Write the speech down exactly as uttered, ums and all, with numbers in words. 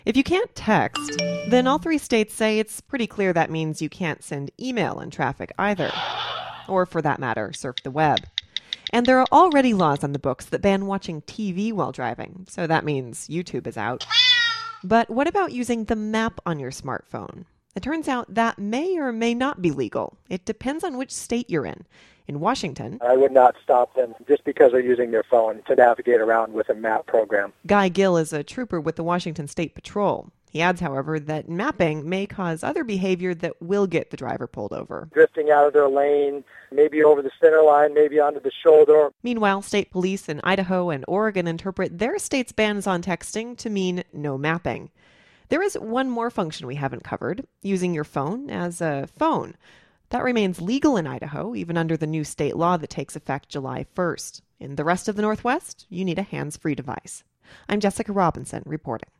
If you can't text, then all three states say it's pretty clear that means you can't send email in traffic either. Or, for that matter, surf the web. And there are already laws on the books that ban watching T V while driving, so that means YouTube is out. But what about using the map on your smartphone? It turns out that may or may not be legal. It depends on which state you're in. In Washington, I would not stop them just because they're using their phone to navigate around with a map program. Guy Gill is a trooper with the Washington State Patrol. He adds, however, that mapping may cause other behavior that will get the driver pulled over. Drifting out of their lane, maybe over the center line, maybe onto the shoulder. Meanwhile, state police in Idaho and Oregon interpret their state's bans on texting to mean no mapping. There is one more function we haven't covered, using your phone as a phone. That remains legal in Idaho, even under the new state law that takes effect July first. In the rest of the Northwest, you need a hands-free device. I'm Jessica Robinson, reporting.